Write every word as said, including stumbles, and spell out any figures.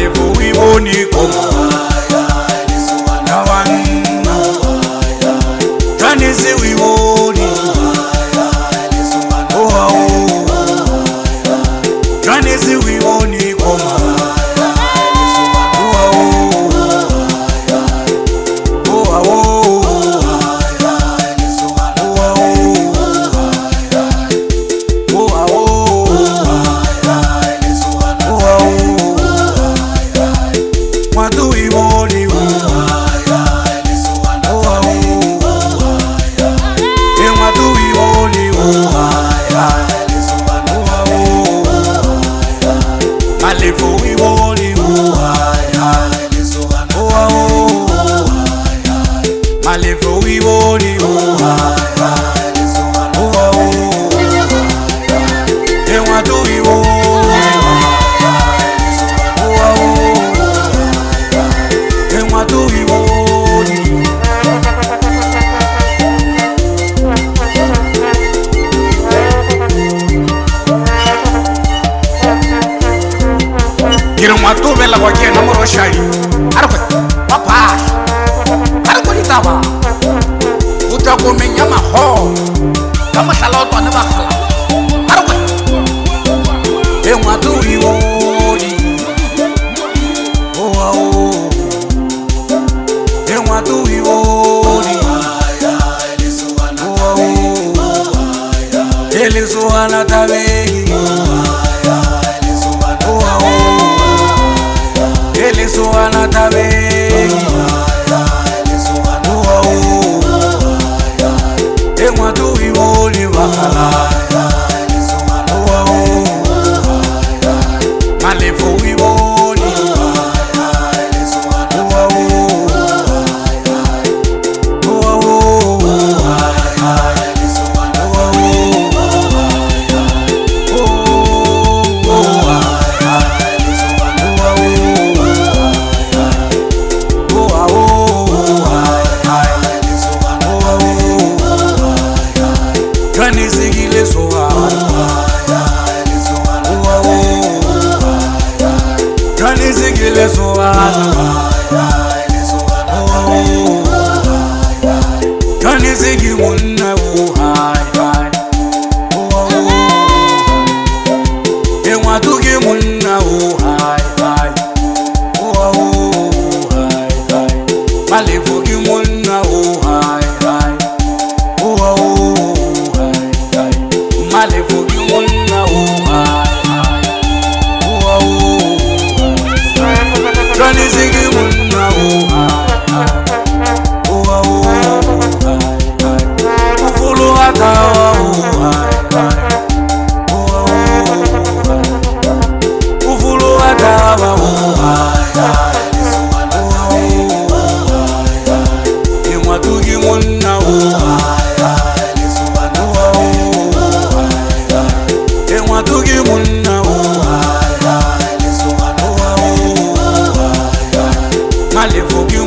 malefu wiboni koma Nawan Tanisi wiboni Oh oh Tanisi wiboni koma Oh oh Oh Matu bela kwa kia namoro shari Arukwe, papa Arukwe nitama Utago menyama ho Kama shaloto ane bakhala Arukwe E matu iwoni Oh oh E matu iwoni Oh oh Elisu anatabehi Elisu anatabehi Oh oh E mwatu iwoni wakala Oh oh Malefu iwoni Oh oh Oh oh Kanizigile sohana Kanizigile sohana Kanizigi munna wuhai Enwatugi munna wuhai Malefugi munna wuhai Malefu kimunna uhai Oh oh Kanisi kimunna uhai Oh oh Ufulu atawa uhai Oh oh Ufulu atawa uhai Oh oh Imwatu kimunna uhai Tugi munna oh Malefu